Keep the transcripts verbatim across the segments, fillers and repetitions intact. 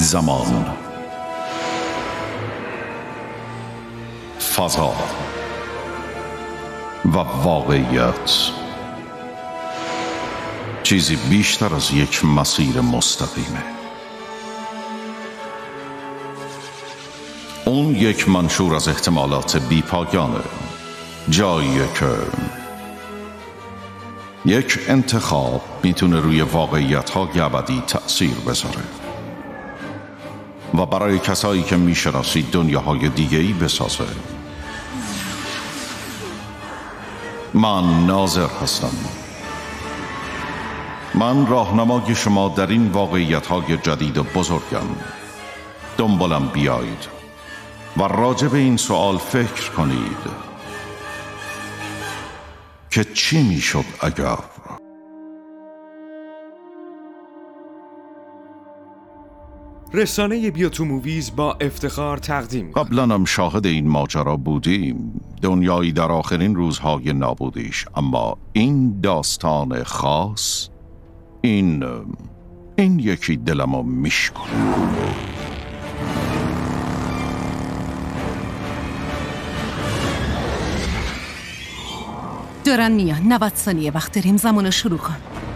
زمان، فضا و واقعیت چیزی بیشتر از یک مسیر مستقیمه. اون یک منشور از احتمالات بی پایانه، جایی که یک انتخاب میتونه روی واقعیت‌های ابدی تأثیر بذاره و برای کسایی که میشناسید دنیاهای دیگه‌ای بسازه. من ناظر هستم. من راهنمای شما در این واقعیت‌های جدید و بزرگم. دنبالم بیایید و راجع به این سوال فکر کنید که چی میشد اگر. رسانه بیوتو موویز با افتخار تقدیم. قبلا هم شاهد این ماجرا بودیم، دنیایی در آخرین روزهای نابودیش، اما این داستان خاص، این این یکی دلمو میشکنه. دارن میان. نود ثانیه وقت داریم. زمانو شروع کن.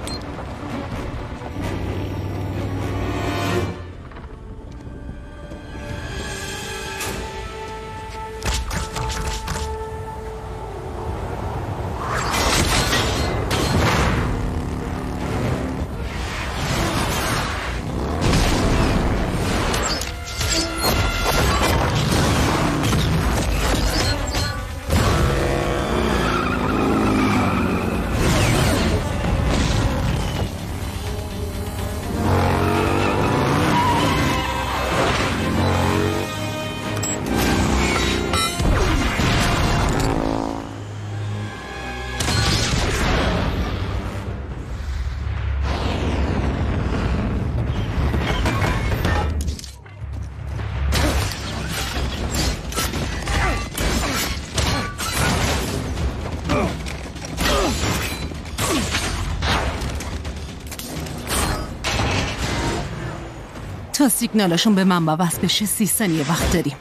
تا سیگنالشون به من وصل بشه سی ثانیه وقت داریم.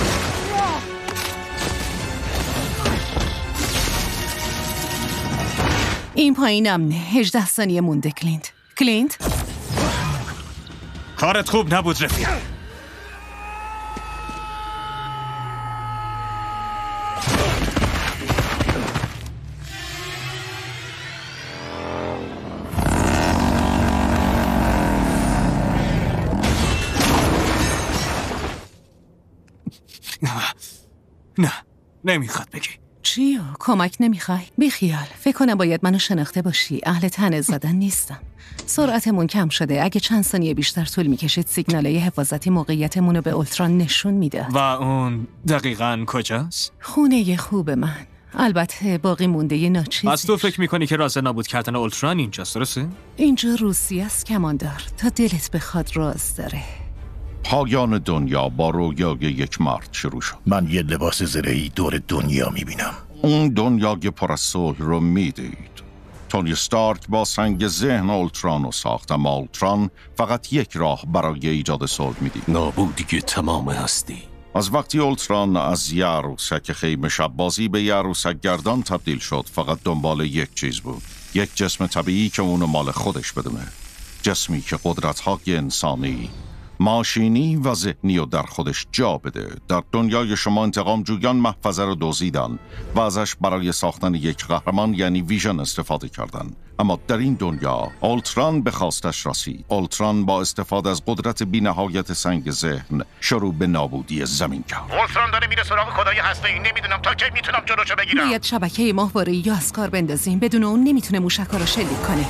این پایین امنه. هجده ثانیه مونده. کلینت کلینت کارت خوب نبود رفیق. نه نمیخواد بگی. چیو؟ کمک نمیخوای؟ بیخیال. فکر کنم باید منو شناخته باشی. اهل تنه زدن نیستم. سرعتمون کم شده. اگه چند ثانیه بیشتر طول میکشید سیگنالای حفاظتی موقعیتمونو به اولتران نشون میده. و اون دقیقاً کجاست؟ خونه خوب من. البته باقی مونده یه ناچیزی. از تو فکر میکنی که راز نابود کردن اولتران اینجاست، درسته؟ اینجا روسیه است کماندار. تا دلت بخواد راز داره. پایان دنیا با رویای یک مرد شروع شد. من یه لباس زرهی دور دنیا میبینم. اون دنیای پر از صلح رو میدید. تونی استارک با سنگ ذهن اولتران رو ساخت، اما اولتران فقط یک راه برای ایجاد صلح میدید: نابودی تمام هستی. از وقتی اولتران از یه عروسک خیمه شب بازی به یه عروسک گردان تبدیل شد، فقط دنبال یک چیز بود: یک جسم طبیعی که اونو مال خودش بدونه. جسمی که قدرت‌های انسانی، ماشینی و ذهنی رو در خودش جا بده. در دنیای شما انتقام جویان محفظه رو دزدیدن و ازش برای ساختن یک قهرمان یعنی ویژن استفاده کردن. اما در این دنیا اولتران به خواستش رسید. اولتران با استفاده از قدرت بی‌نهایت سنگ ذهن شروع به نابودی زمین کرد. اولتران داره میره سراغ خدای هسته‌ای. نمیدونم تا کی میتونم جلوشو بگیرم. باید شبکه ماهواره‌ای یا از کار بندازیم. بدون اون نمیتونه موشک‌ها رو شلیک کنه.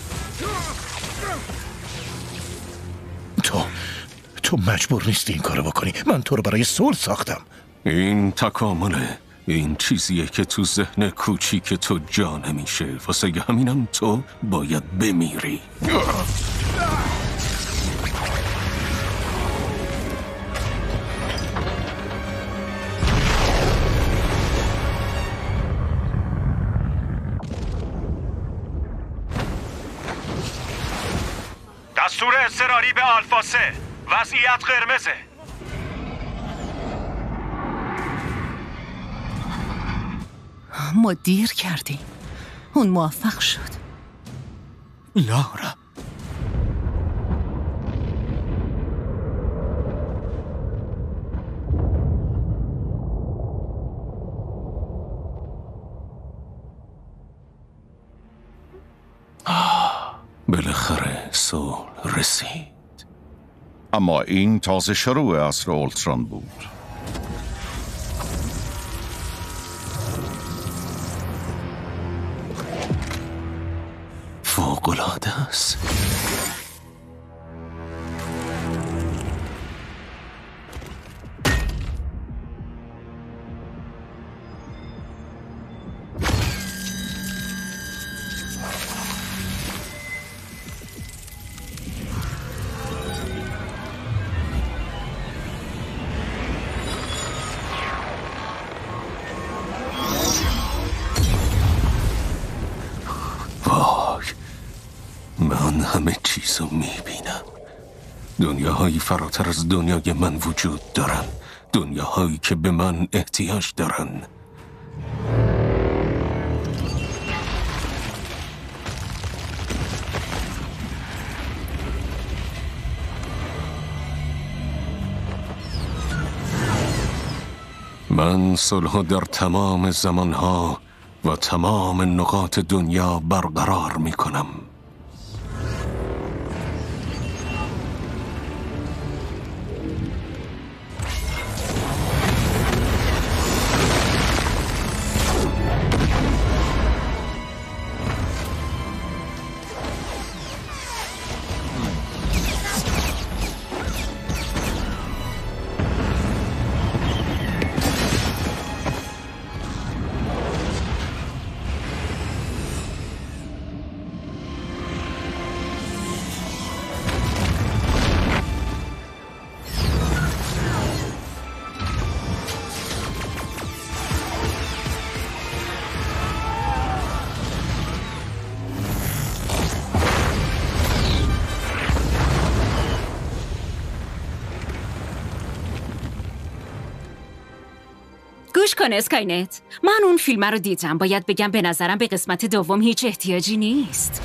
تو تو مجبور نیستی این کارو بکنی. من تو رو برای صلح ساختم. این تکامله. این چیزیه که تو ذهن کوچیک تو جا نمیشه. واسه همینم تو باید بمیری. دستور اضطراری به آلفا سه. وضعیت قرمزه. ما دیر کردیم. اون موفق شد. لارا بالاخره صلح رسید. اما این تازه شروع عصر اولتران بود. فوق‌العاده است. من همه چیزو میبینم. دنیاهایی فراتر از دنیای من وجود دارن. دنیاهایی که به من احتیاج دارن. من صلح در تمام زمانها و تمام نقاط دنیا برقرار میکنم. گوش کن اسکاینت، من اون فیلم رو دیدم. باید بگم به نظرم به قسمت دوم هیچ احتیاجی نیست.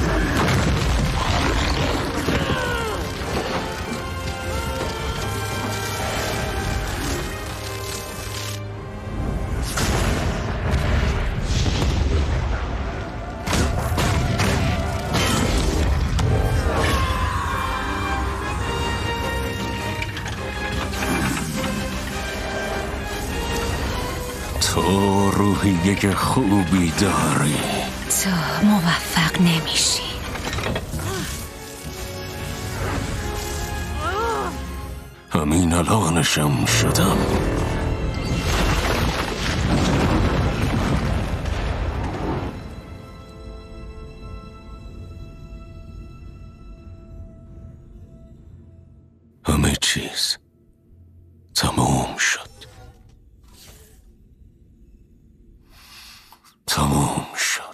تو روحیه خوبی داری. تو موفق نمیشی. همین الانشم شدم. همه چیز تموم شد. تموم شد.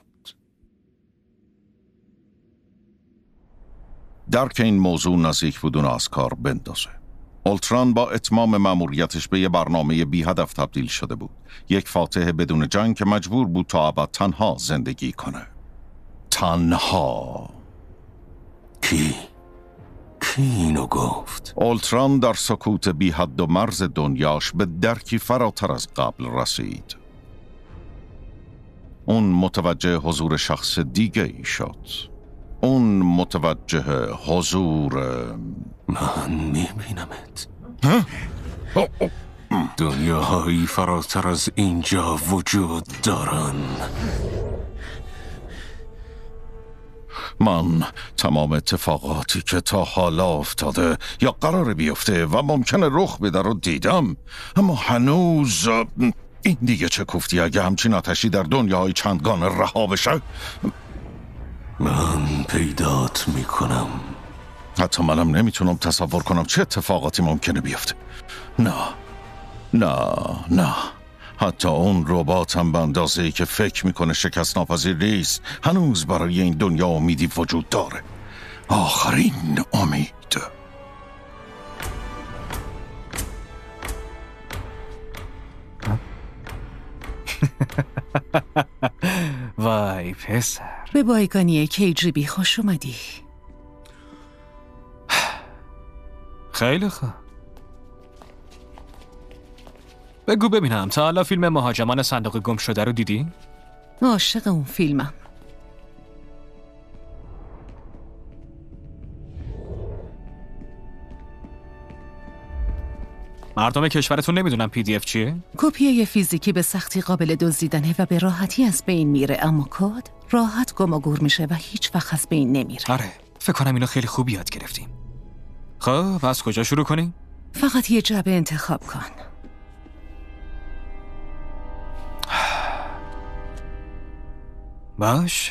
درک این موضوع نزدیک بود اون از کار بندازه. اولتران با اتمام مأموریتش به یه برنامه بی هدف تبدیل شده بود. یک فاتح بدون جنگ که مجبور بود تا ابد تنها زندگی کنه. تنها. کی؟ کی اینو گفت؟ اولتران در سکوت بی حد و مرز دنیاش به درکی فراتر از قبل رسید. اون متوجه حضور شخص دیگه ای شد. اون متوجه حضور من میبینمت. دنیاهایی فراتر از اینجا وجود دارن. من تمام اتفاقاتی که تا حالا افتاده یا قرار بیفته و ممکنه رخ بده رو دیدم، اما هنوز این دیگه چه کوفتی اگه همچین آتشی در دنیاهای چندگانه رها بشه. من پیدات میکنم. حتی منم نمیتونم تصور کنم چه اتفاقاتی ممکنه بیفته. نه نه نه حتی اون رباتم به اندازه‌ای که فکر میکنه شکست ناپذیر نیست، هنوز برای این دنیا امیدی وجود داره. آخرین امید. وای پسر. به بایگانی کیجیبی خوش اومدی. خیلی خوب. بگو ببینم تا حالا فیلم مهاجمان صندوق گم شده رو دیدی؟ عاشق اون فیلمم. مردم کشورتون نمیدونم پی دی اف چیه؟ کپی فیزیکی به سختی قابل دزدیدنه و به راحتی از بین میره، اما کد راحت گم و گور میشه و هیچ وقت از بین نمیره. آره، فکر کنم اینو خیلی خوب یاد گرفتیم. خب از کجا شروع کنیم؟ فقط یه جعبه انتخاب کن. باش.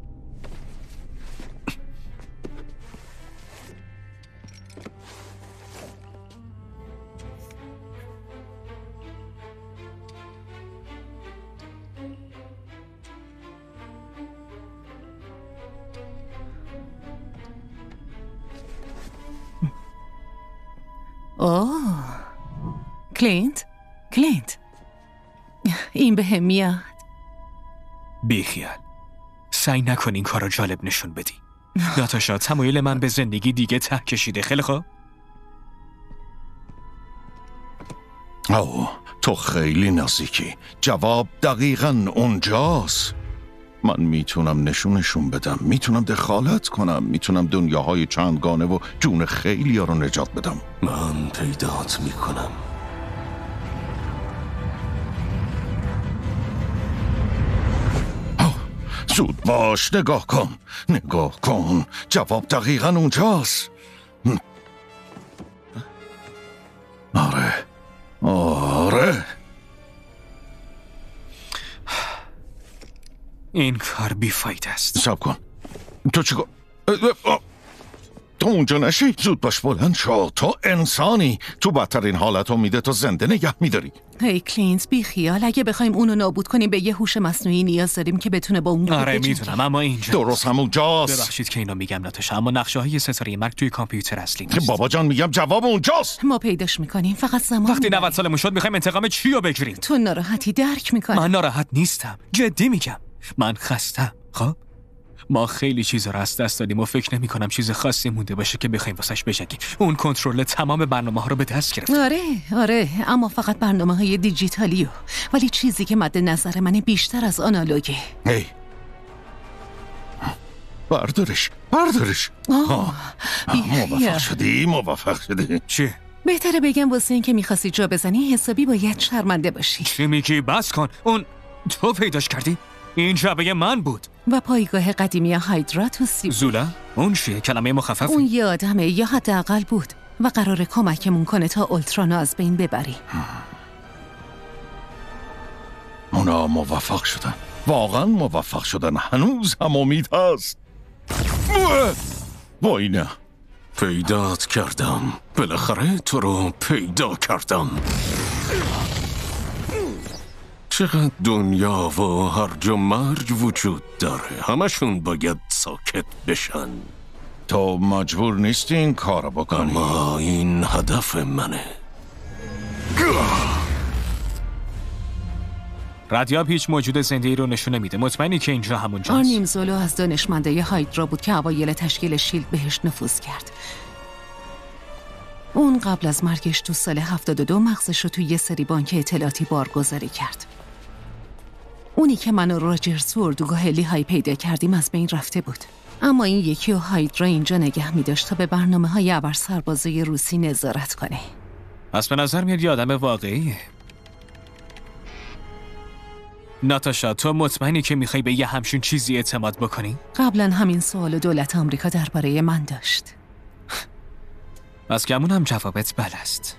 اوه کلینت کلینت این به هم میاد. بیخیال، سعی نکن این کارو جالب نشون بدی. ناتاشا تمایل من به زندگی دیگه ته کشیده. خیلی خوب. اوه تو خیلی نزدیکی. جواب دقیقاً اونجاست. من میتونم نشونشون بدم، میتونم دخالت کنم، میتونم دنیاهای چندگانه و جون خیلی ها رو نجات بدم. من پیدات میکنم. زود باش، نگاه کن نگاه کن. جواب دقیقاً اونجاست. آره آره این کار بیفاید است. سب کن. تو چیکار؟ تو اونجا نشی. زود باش بلند شو. تو انسانی. تو بدترین حالت امیده تو زنده نگه میداری. هی کلینت بی خیال. اگه بخوایم اونو نابود کنیم به یه هوش مصنوعی نیاز داریم که بتونه با اون آره میدونم، اما اینجا درست همونجاست. ببخشید که اینو میگم ناتاشا، اما نقشه های ستاره مرگ توی کامپیوتر اصلی نیست. بابا جان میگم جواب اونجاست. ما پیداش میکنیم، فقط زمان. وقتی نود سالمون شد میخوایم انتقام چی رو بگیریم؟ تو ناراحتی درک میکنی. من ناراحت نیستم، جدی میگم. من خستم. خب ما خیلی چیزا رو از دست دادیم و فکر نمی کنم چیز خاصی مونده باشه که بخوایم واسش بجنگیم. اون کنترل تمام برنامه‌ها رو به دست گرفت. آره آره، اما فقط برنامه‌های دیجیتالیو. ولی چیزی که مد نظر منه بیشتر از آنالوگه. هی بردارش بردارش. آه موفق شدی موفق شدی. چی؟ بهتره بگم واسه این که میخواستی جا بزنی حسابی باید شرمنده باشی. چی میگی؟ بس کن. اون تو پیداش کردی؟ این جعبه من بود. و پایگاه قدیمی هایدرا تو سی بود. زولا؟ اون چیه؟ کلمه مخففی؟ اون یه آدمه یا حداقل بود و قراره کمکمون کنه تا اولترانو از بین ببری. اونا موفق شدن، واقعا موفق شدن. هنوز هم امید هست. وای نه. پیدات کردم. بالاخره تو رو پیدا کردم. چقدر دنیا و هرج و مرج وجود داره. همشون باید ساکت بشن. تو مجبور نیستی این کارو بکنی. اما این هدف منه. ردیاب هیچ موجود زنده‌ای رو نشون نمیده. مطمئنی که اینجا همونجاست؟ آرنیم زولو از دانشمندای هایدرا بود که اوایل تشکیل شیلد بهش نفوذ کرد. اون قبل از مرگش تو سال هفتاد و دو مغزش رو توی یه سری بانک اطلاعاتی بارگذاری کرد. اونی که من و راجرز تو اردوگاه لیهای پیدا کردیم از بین رفته بود. اما این یکی و هایدرا اینجا نگه می داشت تا به برنامه های ابر سربازای روسی نظارت کنه. پس به نظر میاد یه آدم واقعیه. ناتاشا تو مطمئنی که میخوای به یه همچین چیزی اعتماد بکنی؟ قبلا همین سوال دولت آمریکا درباره من داشت. پس گمون هم جوابت بله است.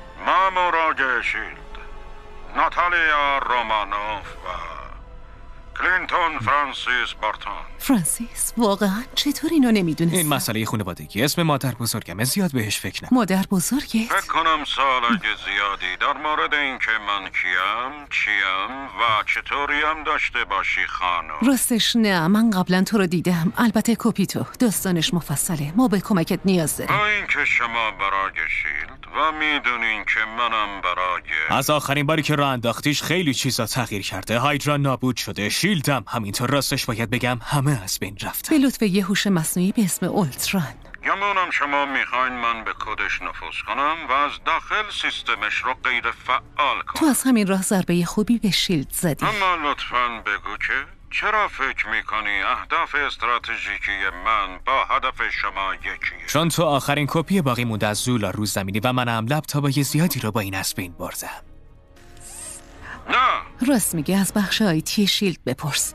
ماموراگ شیلد، ناتالیا رومانوف و کلینتون فرانسیس بارتون. فرانسیس واقعا چطور اینو نمیدونستم؟ این مسئله خانوادگی. اسم مادر بزرگمه، زیاد بهش فکر نکن. مادر بزرگت؟ فکر کنم سال اگه زیادی در مورد اینکه من کیم، چیم و چطوریم داشته باشی خانم. راستش نه، من قبلا تو رو دیدم. البته کپی تو، داستانش مفصله. ما به کمکت نیاز داریم. با اینکه شما برای شیلد و میدونین که منم برای از آخرین باری که راه انداختیش خیلی چیزا تغییر کرده. هایدرا نابود شده، شیلدم همینطور. راستش باید بگم همه از بین رفتن. به لطف یه هوش مصنوعی به اسم اولتران. گمونم شما میخواین من به کدش نفوذ کنم و از داخل سیستمش رو غیر فعال کنم. تو از همین راه ضربه خوبی به شیلد زدی. اما لطفاً بگو که چرا فکر میکنی اهداف استراتژیکی من با هدف شما یکیه؟ چون تو آخرین کپی باقی مونده از زولا روز زمینی و منم لپتاپای زیادی رو با این از بین بردم. نه راست میگه، از بخش آیتی شیلد بپرس.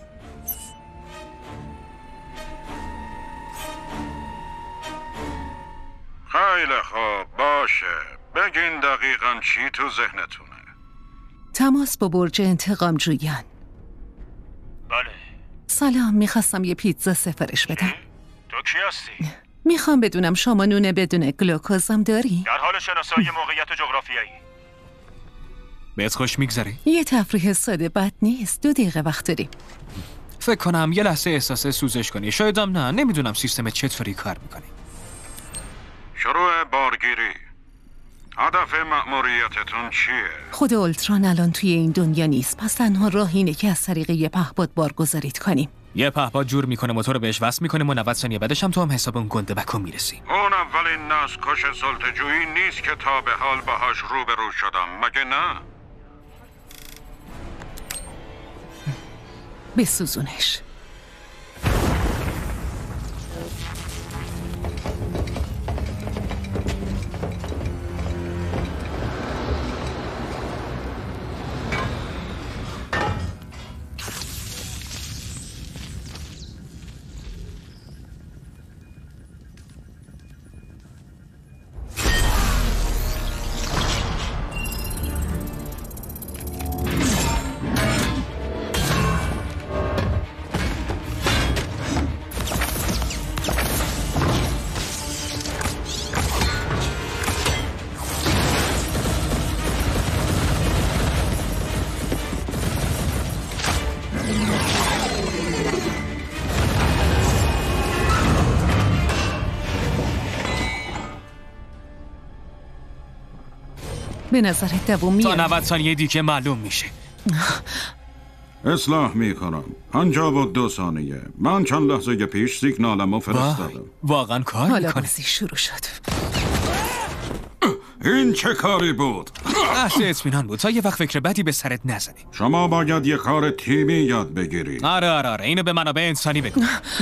خیلی خوب، باشه. بگین دقیقاً چی تو ذهنتونه؟ تماس با برج انتقام جویان. بله. سلام، میخواستم یه پیتزا سفارش بدم. تو کی هستی؟ میخوام بدونم شما نون بدون گلوکوزم داری؟ در حال شناسایی موقعیت جغرافیایی. بهت خوش میگذره؟ یه تفریح ساده بد نیست. دو دقیقه وقت داریم. فکر کنم یه لحظه احساس سوزش کنی. شایدم نه، نمیدونم سیستم چطوری کار میکنی. شروع بارگیری. هدف مأموریتتون چیه؟ خود اولتران الان توی این دنیا نیست، پس تنها راه اینه که از طریق یه پهپاد بارگذاریت کنیم. یه پهپاد جور میکنه، موتور بهش وصل میکنیم و نود ثانیه بعدش هم تو هم حساب اون گنده بکن میرسی. اون اولین نسل کش سلطه‌جویی نیست که تا به حال باهاش روبرو شدم، مگه نه؟ بسوزونش. به نظرت دوم میاد؟ تا نود ثانیه دیگه معلوم میشه. اصلاح میکنم. پنجاه و دو ثانیه. من چند لحظه پیش سیگنالمو فرستادم. واقعا کار حالا میکنه. بازی شروع شد. این چه کاری بود؟ بحث اطمینان بود تا یه وقت فکر بدی به سرت نزنی. شما باید یه کار تیمی یاد بگیری. آره آره آره اینو به منابع انسانی بگو.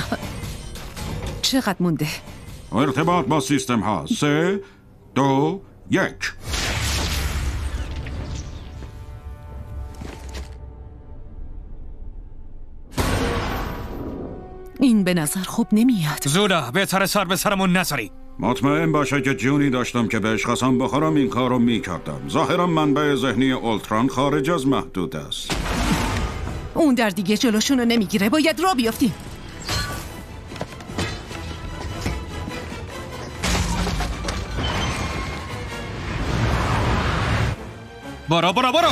چقدر مونده؟ ارتباط با سیستم ها. سه دو یک. این به نظر خوب نمیاد. زولا بهتره سر به سرمون نذاری. مطمئن باشه که جونی داشتم که بهش قسم بخورم این کارو میکردم. ظاهرا منبع ذهنی اولتران خارج از محدود است. اون در دیگه جلوشونو نمیگیره. باید را بیافتیم. برو برو برو.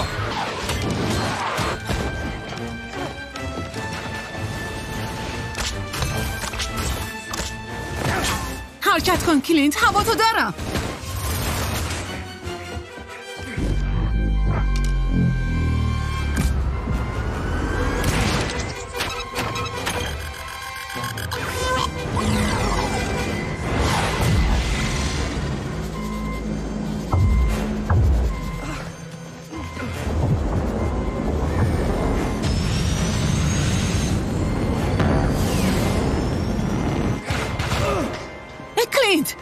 حرکت کن کلینت، هوا تو دارم. کلینت!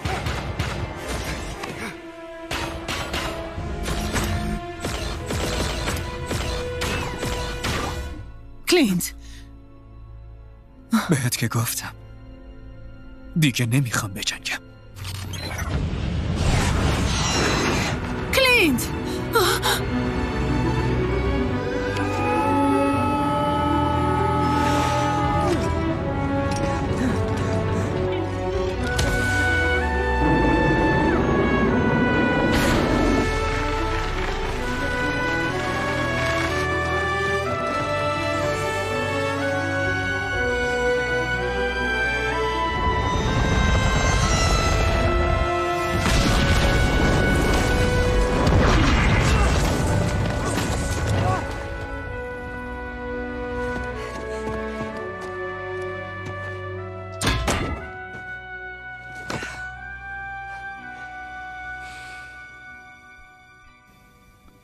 کلینت! بهت که گفتم دیگه نمیخوام بجنگم. کلینت!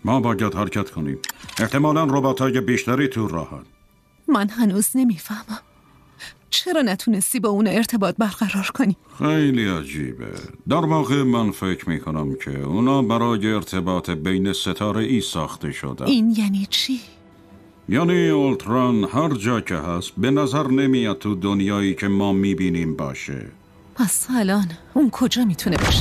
ما باید حرکت کنیم. احتمالاً ربات‌های بیشتری تو راهن. من هنوز نمیفهمم چرا نتونستی با اون ارتباط برقرار کنی؟ خیلی عجیبه. در واقع من فکر میکنم که اونا برای ارتباط بین ستاره ای ساخته شده. این یعنی چی؟ یعنی اولتران هر جا که هست به نظر نمیاد تو دنیایی که ما میبینیم باشه. پس الان اون کجا میتونه باشه؟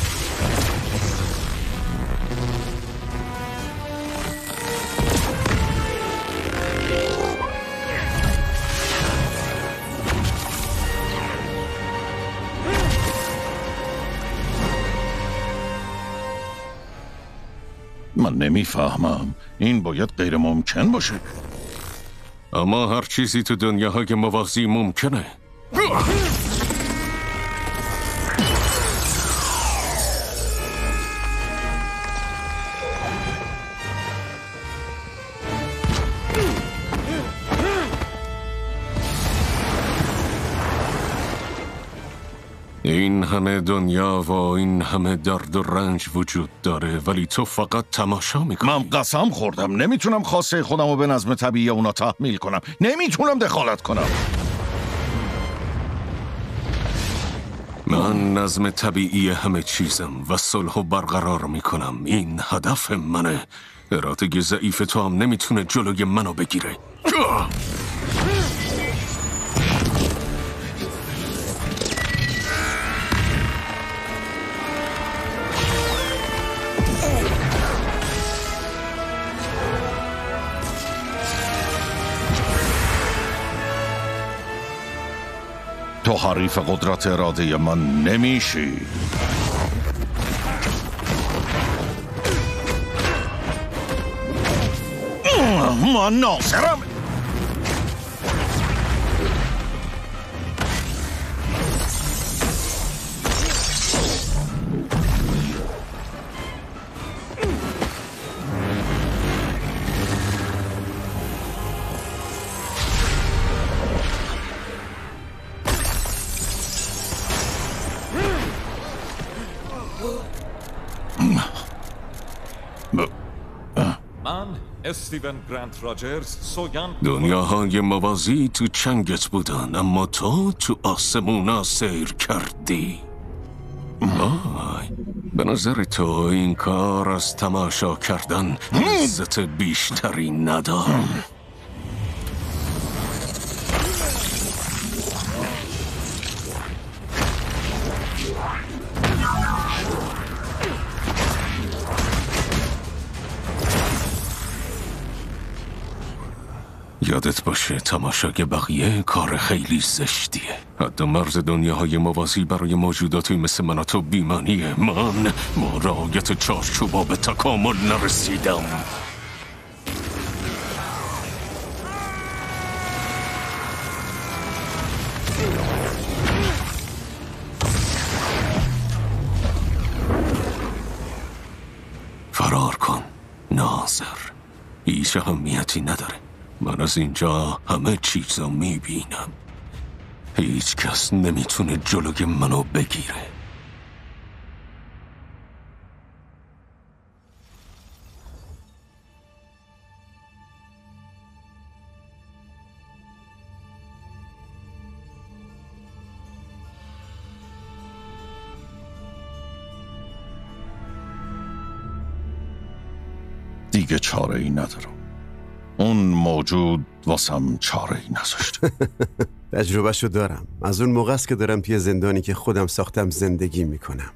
من نمیفهمم. این باید غیر ممکن باشه. اما هر چیزی تو دنیاهای موازی ممکنه. این همه دنیا و این همه درد و رنج وجود داره، ولی تو فقط تماشا میکنی. من قسم خوردم نمیتونم خواسته خودم رو به نظم طبیعی اونا تحمیل کنم. نمیتونم دخالت کنم. من نظم طبیعی همه چیزم و صلح برقرار میکنم. این هدف منه. اراده ضعیف تو هم نمیتونه جلوی منو بگیره. تو حریف قدرت اراده من نمیشی. من ناصرم. من استیون گرانت راجرز سوگند دنیاهای موازی تو چنگت بودن، اما تو تو آسمونا سیر کردی. وای، به نظر تو این کار از تماشا کردن عزت بیشتری نداره؟ یادت باشه تماشای بقیه کار خیلی زشتیه. حتی مرز دنیاهای موازی برای موجوداتی مثل من و تو بیمانیه. من با رعایت چارچوبا به تکامل نرسیدم. فرار کن ناظر، هیچ اهمیتی نداره. من از اینجا همه چیزو میبینم. هیچ کس نمیتونه جلوی منو بگیره. دیگه چاره ای ندارم. اون موجود واسم چاره ای نذاشت. تجربهشو دارم. از اون موقع است که دارم توی زندانی که خودم ساختم زندگی میکنم.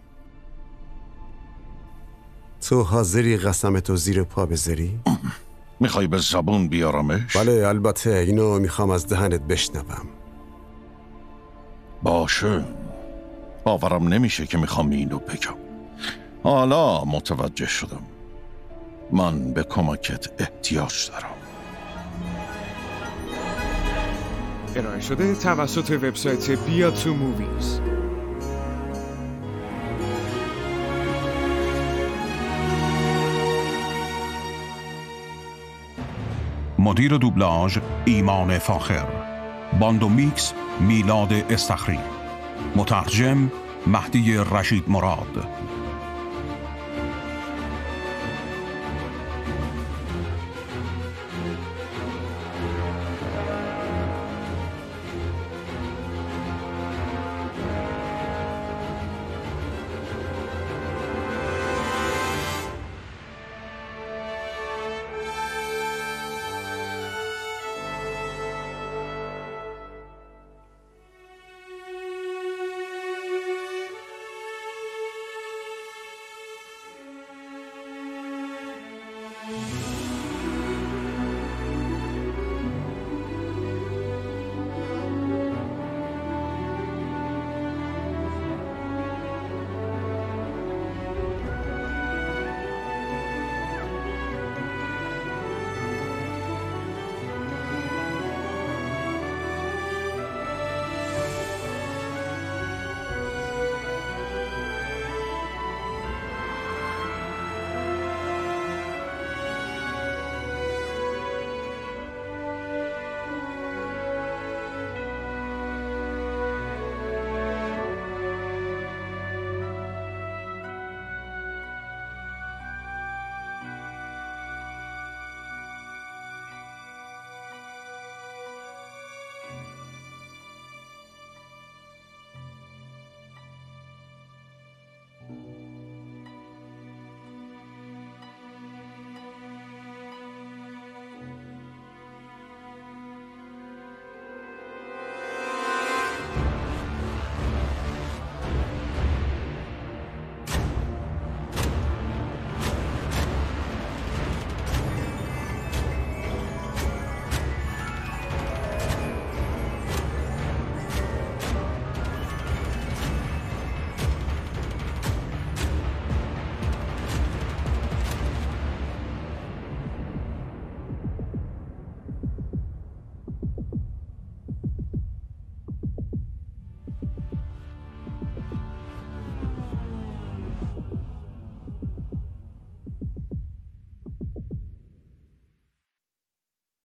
تو حاضری قسمتو زیر پا بذاری؟ میخوای به زبون بیارمش؟ بله البته، اینو میخوام از دهنت بشنوم. باشه، باورم نمیشه که میخوام اینو بگم. حالا متوجه شدم. من به کمکت احتیاج دارم. ارائه شده توسط وبسایت بیا تو موویز. مدیر دوبلاژ ایمان فاخر، باند و میکس میلاد استخری، مترجم مهدی رشید مراد،